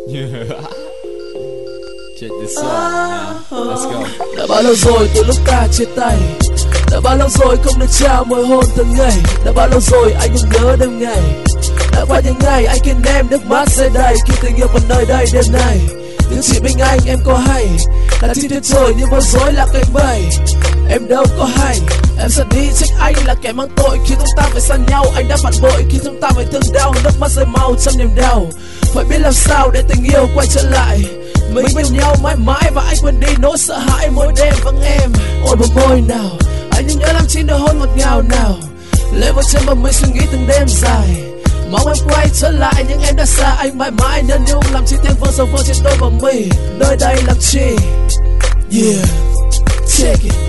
Check this out now. Let's go. Đã bao lâu rồi từ lúc ta chia tay, đã bao lâu rồi không được trao môi hôn từng ngày, đã bao lâu rồi anh không nhớ đêm ngày, đã qua những ngày anh khiến em nước mắt rơi đầy khi tình yêu vẫn nơi đây đêm nay. Tiếng chỉ bên anh em có hay là chim tuyệt rồi nhưng bối rối là cánh bầy, em đâu có hay. Em sẽ đi trách anh là kẻ mang tội khi chúng ta phải xa nhau. Anh đã phản bội khi chúng ta phải thương đau, nước mắt rơi mau trong niềm đau. Phải biết làm sao để tình yêu quay trở lại, mình bên nhau mãi mãi và anh quên đi nỗi sợ hãi mỗi đêm vắng em. Ôi bờ môi nào anh nhưng nhớ làm chi nỗi hôn ngọt ngào nào, lệ vội trên bờ mây suy nghĩ từng đêm dài. Mong em quay trở lại nhưng em đã xa anh mãi mãi, nên nhung làm chi thêm vương sầu vương trên đôi bờ mi. Nơi đây làm chi? Yeah, take it.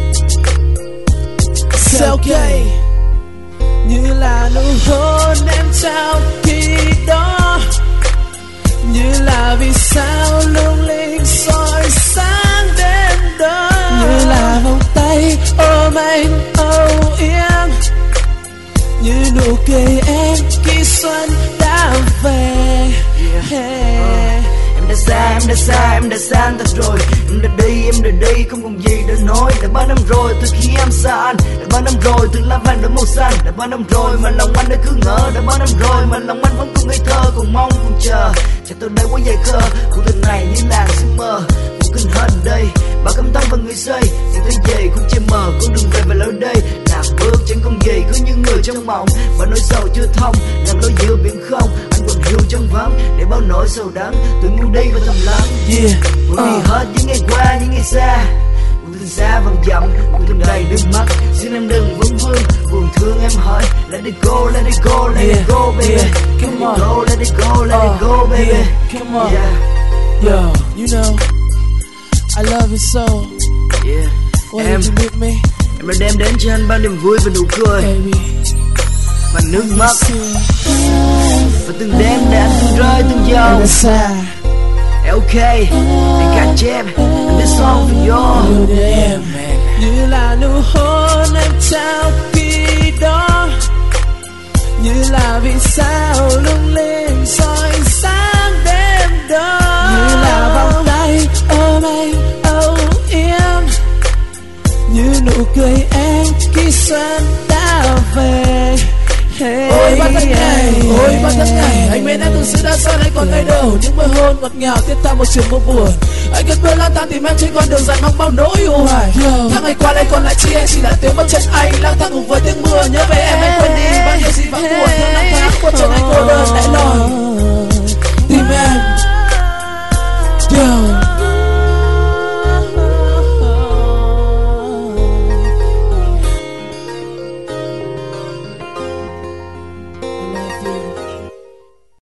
It's okay. Như là nụ hôn em trao khi đó, như là vì sao lung linh soi sáng đêm đó, như là vòng tay ôm anh âu yếm, như nụ cười em khi xuân đã về. Em đã xa anh thật rồi. Em đã đi, không còn gì để nói. Đã bao năm rồi từ khi em xa anh, đã bao năm rồi từ lá vàng đổi màu xanh, đã bao năm rồi mà lòng anh đã cứ ngỡ, đã bao năm rồi mà lòng anh vẫn còn ngây thơ, còn mong còn chờ. Chắc tôi đây quá dài khờ, cuộc tình này như làng sương mờ, một kinh hết đây. Bao căm tâm và người xây, sự tới về cũng che mờ con đường về và lối đây. Lạc bước chẳng còn gì, cứ như người trong mộng, và nỗi sầu chưa thông, nằm lối giữa biển không. Anh còn hiểu trong vắng để bao nỗi sầu đắng, tôi muốn đi và thầm lắng. Muốn đi hết những ngày qua, những ngày xa, cuộc tình xa vòng dặm, cuộc tình đầy nước mắt. Xin em đừng vấn vương, buồn thương em hỏi. Let it go, let it go, let it go, baby. Come on, let it go, let it go, baby. Come on, yo, you know I love you so. Yeah, Why did you leave me? Em đã đem đến cho anh bao niềm vui và nụ cười, Baby, và nước mắt, và từng đêm để anh từng rơi từng dòng. em đã xa. Okay, I got jam, and this song for you. Yeah, man. Như là nụ hôn em trao khi đó, như là vì sao lung linh soi sáng đêm đó, như là vòng tay ôm anh âu yếm, như nụ cười em khi xuân đã về. Ôi ba tháng ngày, ôi ba tháng ngày, anh bên em thực sự đã xa anh còn ngay đầu. Những môi hôn ngọt ngào tiếp theo một chiều mưa buồn, anh cất bước lang thang tìm em trên con đường dài mong bao nỗi u hoài. Tháng ngày qua đây còn lại chi em chỉ là tiếng bước chân anh lang thang cùng với tiếng mưa. Nhớ về em anh quên đi bao nhiêu gì vắng buồn, những năm tháng qua chân anh cô đơn lẻ loi tìm em.